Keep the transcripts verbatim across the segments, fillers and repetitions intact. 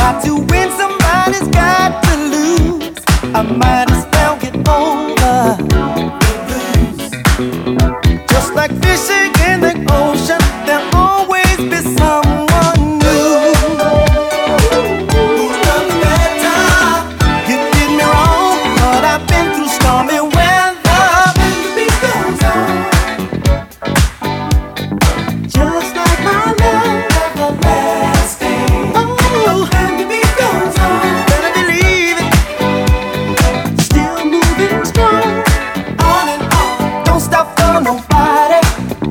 got to win, somebody's got to lose. I might as well get over the blues. Just like fishing in the ocean, there'll always be someone new. Who's done better? You did me wrong, but I've been through stormy weather. And the beat goes on, just like my love, everlasting. Oh, and the beat goes on, better believe it. Still moving strong, on and on, don't stop for nobody.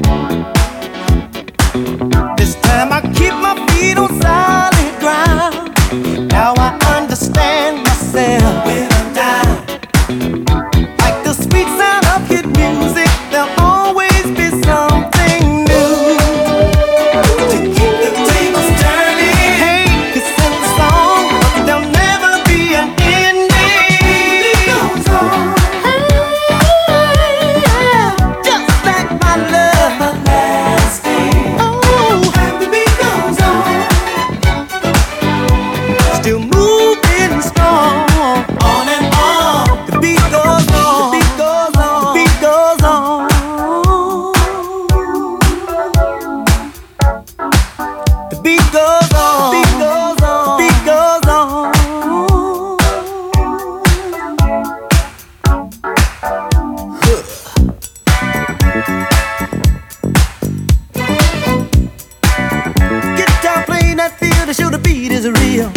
This time I keep my feet on solid ground. Now I understand myself when I'm down. Like the sweet sound of hit music, there'll always be something new to keep the tables turning. Hey, it's in the song, but there'll never be an ending. It goes on, just like my love, everlasting. Oh, and the beat goes on, still moving strong, on and on. The beat goes on, the beat goes on, the beat goes on. The beat goes on, the beat goes on, the beat goes on. Guitar playing that feel to show the beat is real.